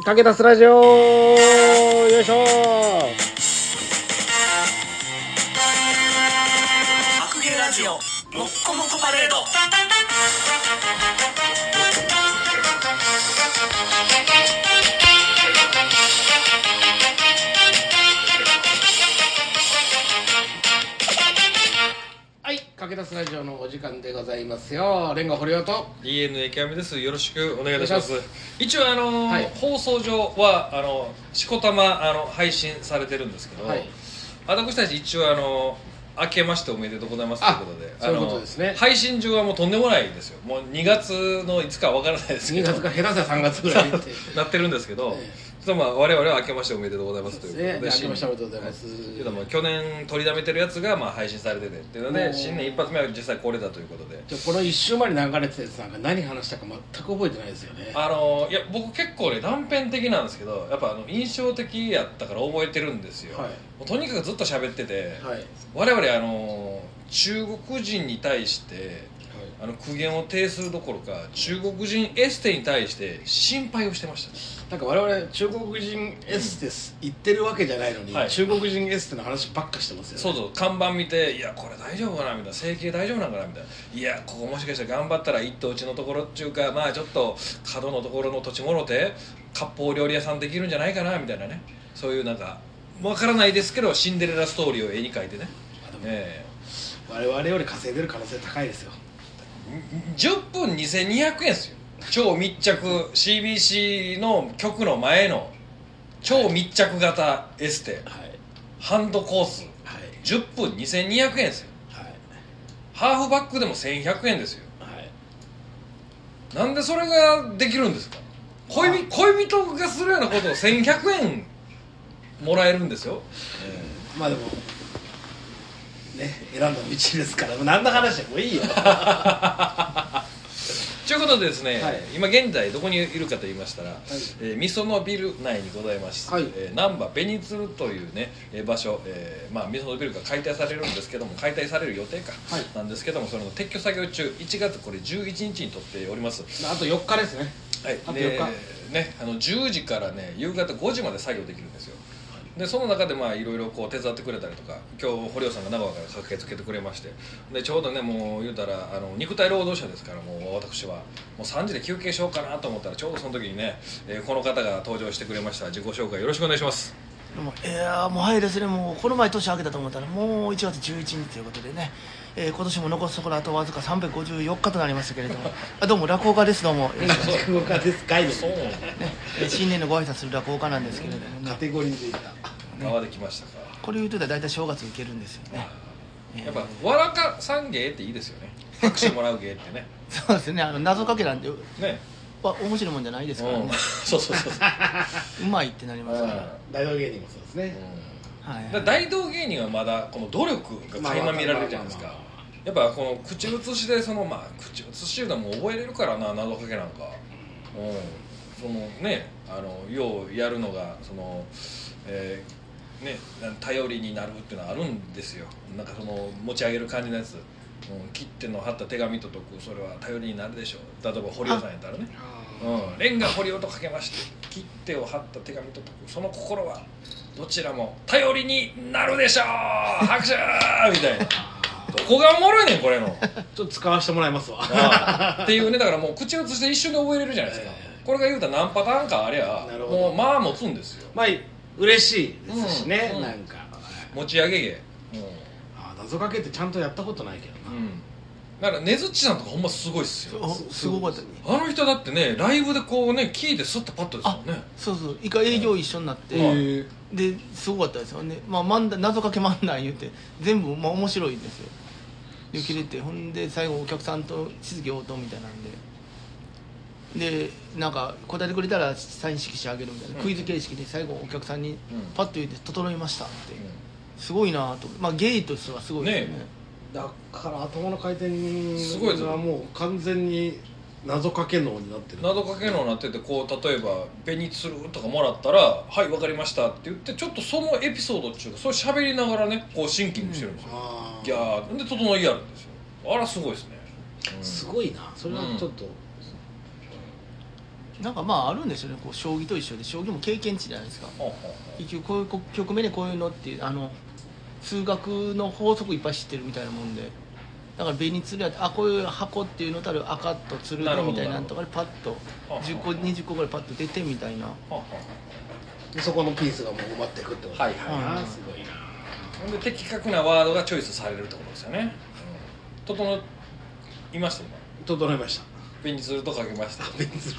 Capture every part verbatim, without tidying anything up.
かけたすラジオよいしょ。 白芸ラジオもっこもこパレード。 はい、かけたすラジオのお時間でございますよ。レンガ堀尾とディーエヌエー キャミです。よろしくお願いいたします。 お願いし一応あのーはい放送上はあのしこたまあの配信されてるんですけど、 はい、 私たち一応あの明けましておめでとうございますということで、 あそういうことですねあの配信上はもうとんでもないですよ。もうにがつのいつかはわからないですけにど、 がつか下手したらさんがつぐらいにってなってるんですけど、 ええちょっとまあ我々は明けましておめでとうございますということで、 ね、明けましておめでとうございます。 はいけども去年取りだめてるやつがまあ配信されててっていうのおーで、新年一発目は実際これだということで。 じゃあこの一週前に流れてたやつなんか何話したか全く覚えてないですよね。 あのいや僕結構ね断片的なんですけど、やっぱあの印象的やったから覚えてるんですよ、 はいもうとにかくずっと喋ってて、 はい、はい、 我々あの中国人に対してあの苦言を呈するどころか中国人エステに対して心配をしてましたね。 なんか我々中国人エステス言ってるわけじゃないのに、 はい中国人エステの話ばっかしてますよね。 そうそう看板見て、いやこれ大丈夫かなみたいな、整形大丈夫なんかなみたいな、いやここもしかしたら頑張ったら一等地のところっていうか、まあちょっと角のところの土地もろて割烹料理屋さんできるんじゃないかなみたいなね、そういうなんかわからないですけどシンデレラストーリーを絵に描いてね、 あでもえ我々より稼いでる可能性高いですよ。 えじゅっぷんにせんにひゃくえんですよ。超密着 シービーシー の局の前の超密着型エステ、 はい、 ハンドコースはい、 じゅっぷんにせんにひゃくえんですよ。 はい、 ハーフバックでもせんひゃくえんですよ。 はい。 なんでそれができるんですか。恋人恋人がするようなことをせんひゃくえんもらえるんですよ、 まあでもね、選んだ道ですから、もう何の話でもいいよ。 ということでですね、 はい今現在どこにいるかと言いましたら、 いえー、みそのビル内にございます、 はいえー、難波ベニツルというね、えー場所、えーまあ、みそのビルが解体されるんですけども、解体される予定か、 はいなんですけども、それの撤去作業中、いちがつこれじゅういちにちにとっております。 あとよっかですね。 はい、 あとでよっかね、あのじゅうじからね夕方ごじまで作業できるんですよ。でその中でまあいろいろこう手伝ってくれたりとか、今日堀尾さんが名古屋から駆けつけてくれまして、でちょうどねもう言うたらあの肉体労働者ですから、もう私はもうさんじで休憩しようかなと思ったら、ちょうどその時にね、えーこの方が登場してくれました。自己紹介よろしくお願いします。 どうもいやーもう早いですね。もうこの前年明けたと思ったらもういちがつじゅういちにちということでね、えー今年も残すところあとわずかさんびゃくごじゅうよっかとなりましたけれどもあどうも落語家です。どうも、よろしくお願いし落語家ですかいのそうますねえー新年のご挨拶する落語家なんですけれどもね、 カテゴリーでいた。 側で来ましたか。 これ言うとったら大体正月受けるんですよね。 やっぱわらかさん芸っていいですよね。拍手もらう芸ってね。 そうですね、あの謎かけなんてね。 わ面白いもんじゃないですからうんね、 そうそうそうそう。 うまいってなりますから、 大道芸人もそうですね。 はいはいだから大道芸人はまだこの努力が垣間見られるじゃないですか。 まあまあまあまやっぱこの口移しでそのまあ口移しでも覚えれるからな、謎かけなんか、うん、そのねあのようやるのがその、えーね、頼りになるっていうのはあるんですよ。なんかその持ち上げる感じのやつ、うん、切手の貼った手紙と解く、それは頼りになるでしょう。例えば堀尾さんやったらね、うん、レンガ堀尾とかけまして切手を貼った手紙と解く、その心はどちらも頼りになるでしょう、拍手みたいな。どこがおもろいねんこれのちょっと使わせてもらいますわ。 ああっていうね。だからもう口移して一瞬で覚えれるじゃないですか、 えこれが言うたら何パターンかありゃなるほどもうまあ持つんですよ。 まあ嬉しいですしね、 うんなんか。 持ち上げ芸、 あ謎かけってちゃんとやったことないけどな。 うん、だからねずっちさんとかほんますごいっすよ。 おすごかったね。 あの人だってねライブでこうね聞いてスッとパッとですもんね。 そうそう、一回営業一緒になって、 うんへですごかったですよね。まあ漫談謎かけ漫談言って全部まあ面白いんですよ。で切れて、ほんで最後お客さんと質疑応答みたいなんで、でなんか答えてくれたらサイン色紙あげるみたいな、 うんクイズ形式で最後お客さんにうんパッと言って整いましたって、 うすごいなと。まあゲイとしてはすごいですよね。 ねだから頭の回転すごいですよがもう完全に謎かけ能になってる。 謎かけのなってて、こう例えば「ペニツル」とかもらったら「はい分かりました」って言って、ちょっとそのエピソードっていうかそれ喋りながらねこうシンキングしてるんですよ、 あーギャーで整いやるんですよ。あらすごいですね、うんすごいな。それはちょっと、 なんかまああるんですよね、こう将棋と一緒で、将棋も経験値じゃないですか。 ほうほうほう結局こういう局面でこういうのっていうあの数学の法則いっぱい知ってるみたいなもんで、だから紅鶴やって、あこういう箱っていうのとある赤と鶴でみたいなのとかでパッとじゅっこにじゅっこぐらいパッと出てみたいな。 ほうほうほでそこのピースがもう埋まっていくってこと。 はいはいあーすごいな。 うほんで的確なワードがチョイスされるってことですよね、うん、整いました今整いました。 紅鶴とかけました紅鶴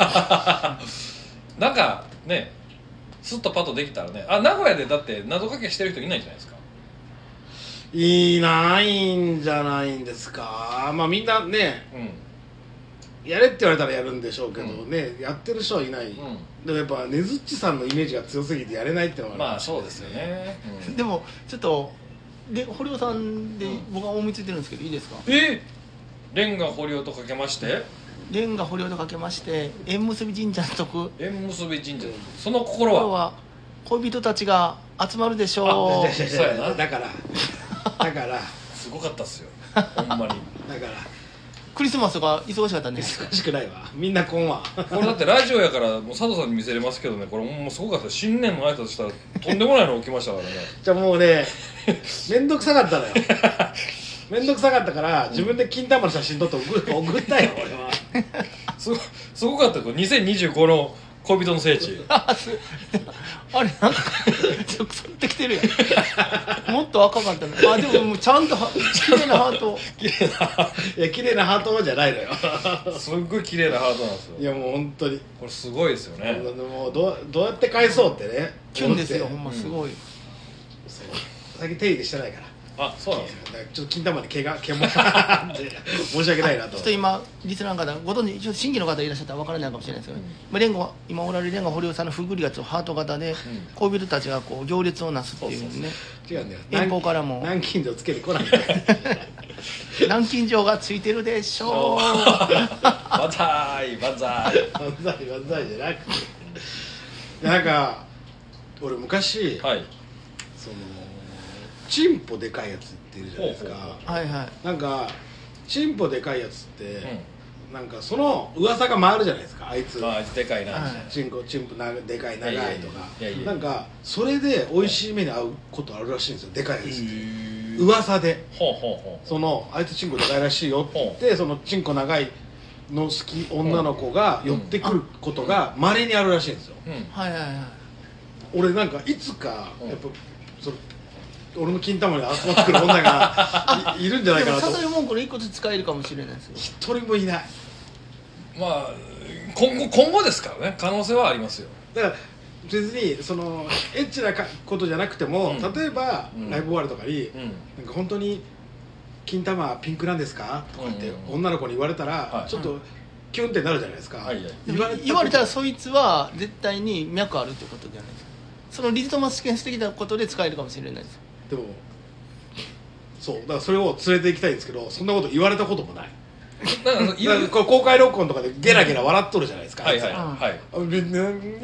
なんかねスッとパッとできたらね、あ名古屋でだって謎かけしてる人いないんじゃないですか。 いないんじゃないんですか。まあみんなねうんやれって言われたらやるんでしょうけどうね、やってる人はいない、 うんでもやっぱねずっちさんのイメージが強すぎてやれないっていうのはまあそうですよね、うん、 でもちょっとで堀尾さんで僕は思いついてるんですけどいいですか。 えレンガ堀尾とかけましてレンガ堀尾とかけまして縁結び神社の徳、 縁結び神社、その心は今日は恋人たちが集まるでしょう。 いやいやいそうやなだからだからすごかったっすよほんまにだからクリスマスが忙しかったんです忙しくないわ、みんなこんわこれだってラジオやからもう佐藤さんに見せれますけどね、これもうすごかった。新年の挨拶したらとんでもないの起きましたからねじゃあもうねめんどくさかったのよめんどくさかったから自分で金玉の写真撮って送る送ったよ俺はすごすごかったよにせんにじゅうごの恋人の聖地あすあれなんかちょっとってきてるやんもっと赤かったね。あでももうちゃんとは綺麗なハート綺麗いや綺麗なハートじゃないのよなすっごい綺麗なハートなんですよ。 いやもう本当にこれすごいですよね。 もうどうどうやって返そうってねキュンですよ思ってほんますごい、 そう最近手入れしてないからあそうなんですか。 だからちょっと金玉に毛が毛もって申し訳ないなとちょっと今リスナーの方ご存知ちょっと新規の方いらっしゃったら分からないかもしれないですけど、うん、今レンゴ今おられるレンガ堀尾さんのふぐりがつハート型で、うん、恋人たちがこう行列をなすっていうね。 そうそうそう違うんだよ遠方からも南京錠つけてこないんだよ南京錠がついてるでしょうバンザイバンザイ万歳万歳じゃなくてなんか俺昔、 はい、 そのチンポでかいやつっているじゃないですか。 はいはい。 なんかチンポでかいやつって、うん、なんかその噂が回るじゃないですか。あいつあいつでかいな、 チンコチンポなでかい長いとかいやいやいやなんかそれで美味しい目に合うことあるらしいんですよ。でかいやつって噂でほうほうほうそのあいつチンコでかいらしいよって言ってそのチンコ長いの好き女の子が寄ってくることが稀にあるらしいんですよ、 うんうん、はいはいはい。 俺なんかいつかやっぱその俺の金玉に集まってくる女が い, いるんじゃないかなと。 でも誘い文句の一個ずつ使えるかもしれないですよ。 一人もいない。 まあ今後今後ですからね可能性はありますよ。 だから別にそのエッチなことじゃなくても、うん、例えば、うん、ライブ終わりとかに、うん、なんか本当に金玉ピンクなんですかとかって女の子に言われたら、はい、ちょっとキュンってなるじゃないですか、はいはい、 言われ言われたらそいつは絶対に脈あるってことじゃないですか。そのリトマス試験してきたことで使えるかもしれないです。 でもそうだからそれを連れて行きたいんですけどそんなこと言われたこともない。だから公開録音とかでゲラゲラ笑っとるじゃないですか。 はいはいはい。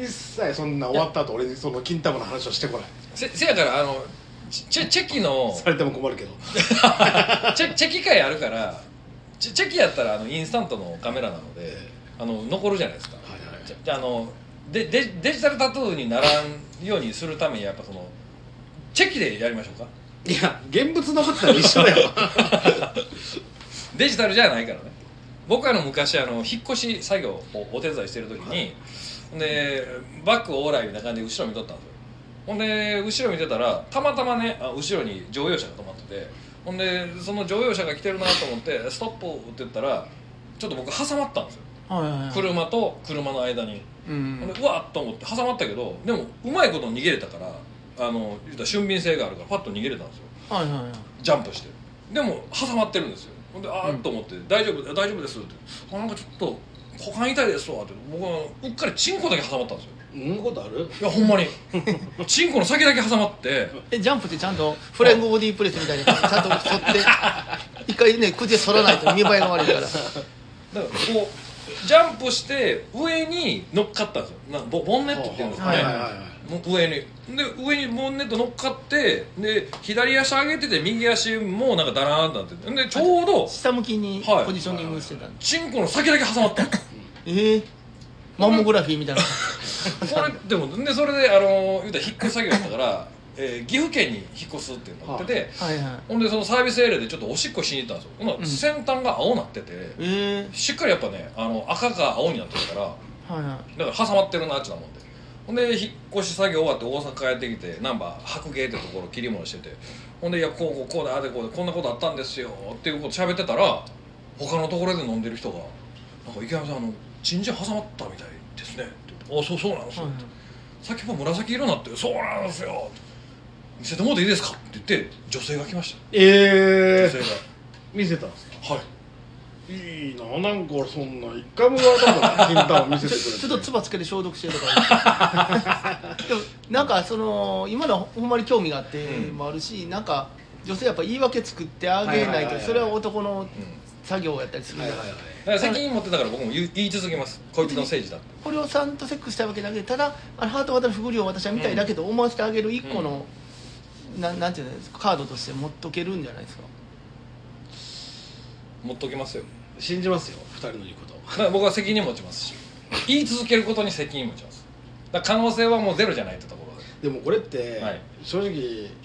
一切そんな終わった後俺にその金玉の話をしてこない。 せ, せやからあのチェチェキのされても困るけどチェチェキ会あるからチェチェキやったらあのインスタントのカメラなのであの残るじゃないですか。はいはい、じゃじゃあのでデデジタルタトゥーにならんようにするためにやっぱそのチェキでやりましょうか。 いや現物残ってたら一緒だよデジタルじゃないからね。僕あの昔あの引っ越し作業をお手伝いしてる時に、はい、でバックオーライみたいな感じで後ろ見とったんですよ。ほんで後ろ見てたらたまたまねあ後ろに乗用車が止まってて、ほんでその乗用車が来てるなと思ってストップって言ったらちょっと僕挟まったんですよ、はいはいはい、車と車の間に、うん、ほんでうわっと思って挟まったけどでもうまいこと逃げれたからあの言ったら俊敏性があるからパッと逃げれたんですよ、はいはいはい、ジャンプしてでも挟まってるんですよ。ほんであーっと思って、うん、大丈夫大丈夫ですってあなんかちょっと股間痛いですわって僕はうっかりチンコだけ挟まったんですよ。 そんなことある？ いやほんまにチンコの先だけ挟まってえジャンプってちゃんとフライングボディープレスみたいにちゃんと反って一回ね口で反らないと見栄えが悪いからだからこうジャンプして上に乗っかったんですよ。なボボンネットって言うんですかね、はいはいはいはい、上にで上にボンネット乗っかってで左足上げてて右足もなんかダラーンとなっててでちょうど下向きにポジショニングしてたんで、 はい、チンコの先だけ挟まったえーマンモグラフィーみたいなそれでもでそれであの言うたら引っ越し作業だったから、えー、岐阜県に引っ越すってなってて、 はいはいはい、 ほんでそのサービスエリアでちょっとおしっこしに行ったんですよ。ほんなら先端が青なってて、 えー、 しっかりやっぱねあの赤が青になってるから、 はいはい、 だから挟まってるなっちゅうなもんで、ほんで引っ越し作業終わって大阪帰ってきて難波白芸ってところ切り物してて、ほんでいやこうこうこうであでこうでこんなことあったんですよっていうこと喋ってたら、他のところで飲んでる人がなんか池上さんあのチンジャ挟まったみたいですねって言って、あそうそうなんですよ、はいはい、さっきも紫色になってそうなんですよ見せてもらっていいですかって言って女性が来ました。 ええー、 女性が見せたんですか。 はいいいな、なんかそんな一回も言われたことない。金玉見せてくれてちょっとつばつけて消毒してとかでもなんかその今のほんまに興味があってもあるし、うん、なんか女性やっぱ言い訳作ってあげないとそれは男の作業をやったりするじゃないですか。 だから責任持ってたから僕も言い続けます。こいつの誠治だって。 これをさんとセックスしたいわけだけで、ただあのハート型の不良を私は見たいだけと思わせてあげる一個の、うん、な, なんていうんですか、カードとして持っとけるんじゃないですか。 持っときますよ。 信じますよふたりの言うこと。 だから僕は責任持ちますし、言い続けることに責任持ちます。だから可能性はもうゼロじゃないってところで。でもこれって、はい、正直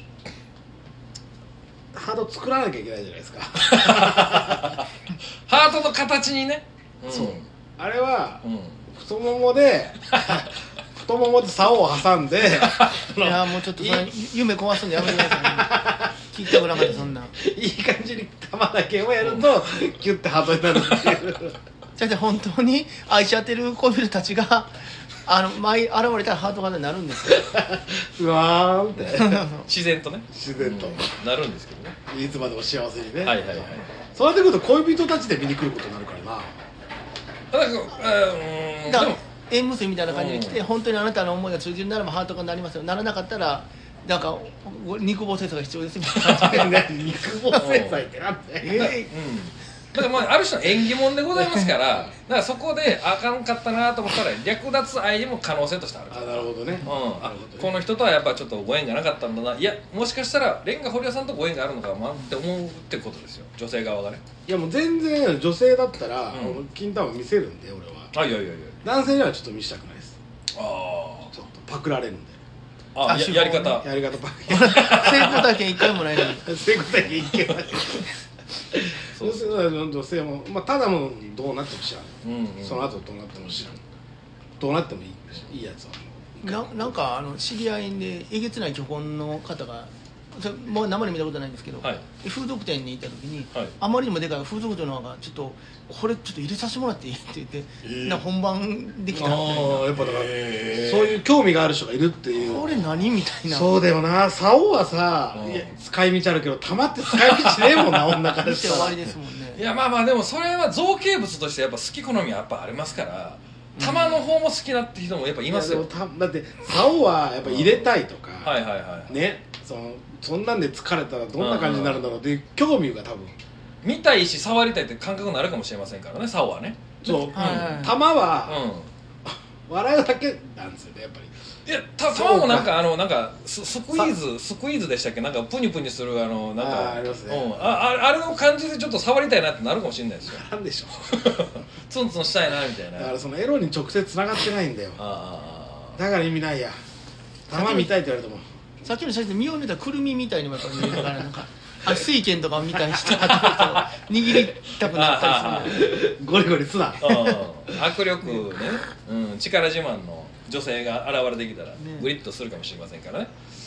ハート作らなきゃいけないじゃないですかハートの形にね、 うん、そうあれは、うん、太ももで太ももで竿を挟んでいやもうちょっとそれ夢壊すんでやめてください、ね、聞いてもらわないそんないい感じに玉だけをやるとキュッてハートになるっていうじゃあ本当に愛し合ってる恋人たちがあの前現れたらハート型になるんですようわーって自然とね自然と、 うん、なるんですけどね、 いつまでも幸せにね。 はいはいはい。 そうなってくると恋人たちで見に来ることになるからな。 だからうんだから縁結びみたいな感じで来て、うん、本当にあなたの思いが通じるならばハートがなりますよ、ならなかったらなんか肉棒制裁が必要ですみたいな感じで肉棒制裁ってなんてえー、うんだからまあある種の縁起物でございますからだからそこであかんかったなと思ったら略奪愛にも可能性としてあるから。 あなるほどね、 うん、あこの人とはやっぱちょっとご縁がなかったんだな、いやもしかしたらレンガ堀屋さんとご縁があるのかなって思うってことですよ、女性側がね。 いやもう全然女性だったら、うん、金玉見せるんで俺は。 あいやいやいや男性にはちょっと見せたくないです。 ああちょっとパクられるんで。 ああ や, やり方やり方パク成功体験一回もないのに成功体験一回もないそうそう女性も、まあ、ただもどうなっても知らん、うんうん、その後どうなっても知らん、どうなってもいい、いいやつはな, なんかあの知り合いでえげつない巨根の方がそれもう生で見たことないんですけど、はい、風俗店に行った時に、はい、あまりにもでかい風俗店の方がちょっとこれちょっと入れさせてもらっていいって言って、えー、な本番できたみたいな。あやっぱだから、えー、そういう興味がある人がいるっていう。 これ何みたいな。 そうだよな、竿はさ使い道あるけど玉って使い道ねえもんな女からしたら終わりですもんね。 いやまあまあでもそれは造形物としてやっぱ好き好みはやっぱありますから、玉の方も好きなって人もやっぱいますよ。 だって竿はやっぱ入れたいとか、 うん、はいはいはいね、そのそんなんで疲れたらどんな感じになるんだろうっていう興味が多分見たいし触りたいって感覚になるかもしれませんからね、竿はね。 そう、うん、玉は、うん、笑うだけなんですよねやっぱり。 いや玉もなんかあのなんかス, スクイーズスクイーズでしたっけ、なんかプニプニするあのなんかあ, あ, りますね、 うん、あ, あれの感じでちょっと触りたいなってなるかもしれないですよ。 なんでしょうツンツンしたいなみたいな。 だからそのエロに直接つながってないんだよ。ああだから意味ないや。玉見たいって言われてもさっきの写真で身を見たくるみみたいにもやっぱ見えるからなんかあ水拳とか見たりして握りたくなったりするゴリゴリすな握力ね、うん、力自慢の女性が現れてきたらグリッとするかもしれませんからね。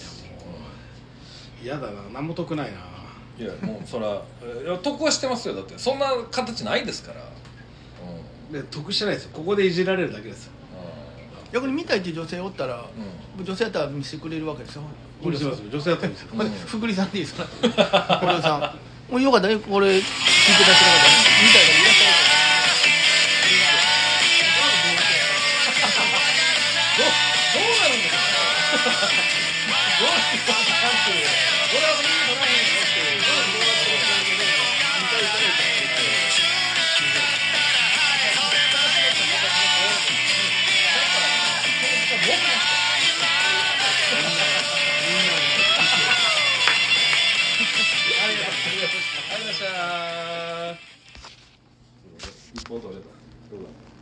嫌だな、何も得ないな。 いやもうそら得はしてますよ、だってそんな形ないですから、 うん、で得してないですよ、ここでいじられるだけですよ。 逆に見たいっていう女性おったら、うん、女性やったら見せてくれるわけですよ。 見せますよ、女性やったら見せてくれる。 ふぐりさんでいいですかこれさんもうよかったね、これ聞いて出してなかったら見たいからいらっしゃるどうどうなるんですかどうなるんですかっていうこれは見てもらえへんのっていうどうなってる見たいから見たいありがとうございました。一本取れた。